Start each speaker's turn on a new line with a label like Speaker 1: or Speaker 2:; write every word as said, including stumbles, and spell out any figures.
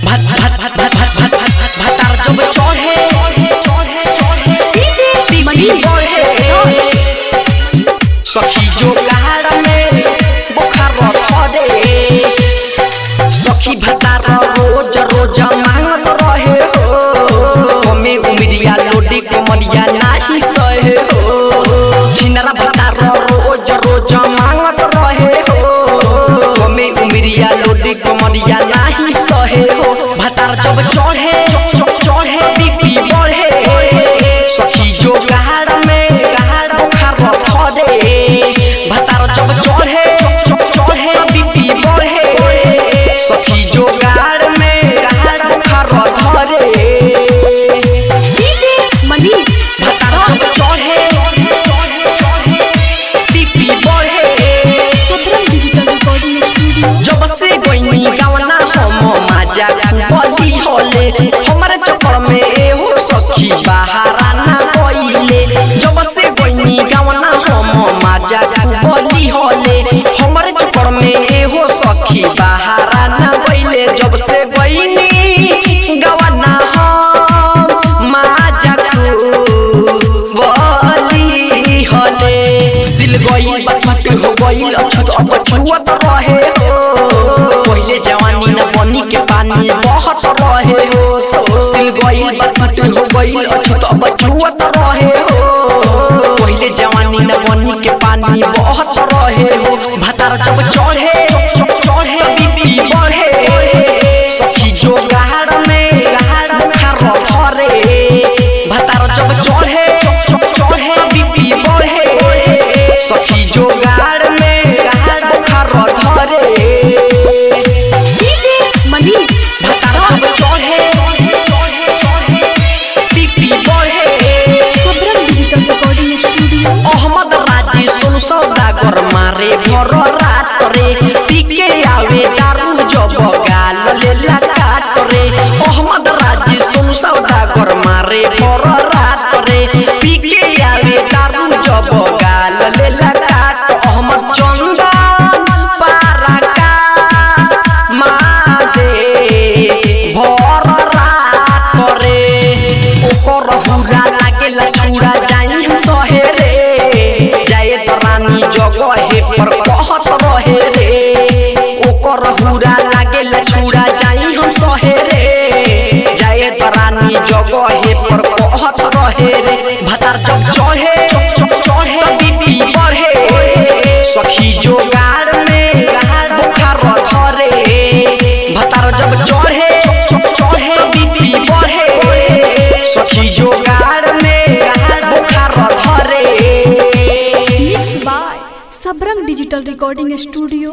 Speaker 1: भात भात भात भात भात भात भात भातार जब चढ़े डीजे मनी बढ़े सखी जो गाड़ में बुखार धरे सखी भातार रोज रोज मांगत रहे हो हमें उमरिया लोडी कमरिया नाही सहे हो छिनरा भातार रोज रोज मांगत रहे हो हमें उमरिया लोडी कमरिया नाही सहे हो भातार जब चढ़े चढ़े बीपी बढ़े सखी जो गाड़ में गाड़ बुखार धरे भातार जब चढ़े चढ़े बीपी बढ़े सखी जो गाड़ में गाड़ बुखार धरे
Speaker 2: डीजे मनीष
Speaker 1: भातार जब चढ़े बीपी बढ़े
Speaker 2: सबरंग डिजिटल रिकॉर्डिंग स्टूडियो
Speaker 1: जब से गोइनी गावना हम माजा बली होले हमरे चक्कर में एहो सखी बहारा ना कोइले जब से गोइनी गावना हम माजा बली होले हमरे चक्कर में एहो सखी बहारा ना कोइले जब से गोइनी गावना हम माजा बली होले दिल गई बट हो गई अछत अब छुअत रहे हो पहले जवानी न बनी के पानी बहुत रहे हो दिल गई बट हो गई अछत अब छुअत रहे हो पहले जवानी न बनी के पानी बहुत रहे हो भातार जब चढ़े चढ़े बीपी बढ़े सखी जो गाड़ में गाड़ बुखार धरे भातार जब चढ़े चढ़े बीपी बढ़े सखी जो गाड़ में गाड़ बुखार धरे
Speaker 2: डीजे मनीष
Speaker 1: भातार जब चढ़े बीपी बढ़े
Speaker 2: Sabrang digital recording studio
Speaker 1: Ahmad Raji सुन सौदागर मारे भर रात रे पीके आवे दारू जब गाल लेला काट रे अहमद राजी सुन सौदागर मारे भर रात रे पीके आवे दारू जब गाल लेला काट अहमद चंदन पारा का मादे भर रात रे ओकर हुरा लागेला छुड़ा जाई हम सहे रे जाए तरानी जगहे पर कहत रहे रे ओकर हुरा लागेला छुड़ा जाई हम सहे रे जाए तरानी जगहे पर कहत रहे रे भातार जब चढ़े चढ़े बीपी बढ़े सखी जो गाड़ में गाड़ बुखार धरे भातार जब चढ़े चढ़े बीपी बढ़े सखी जो गाड़ में गाड़ बुखार धरे
Speaker 2: mix by Sabrang digital recording studio.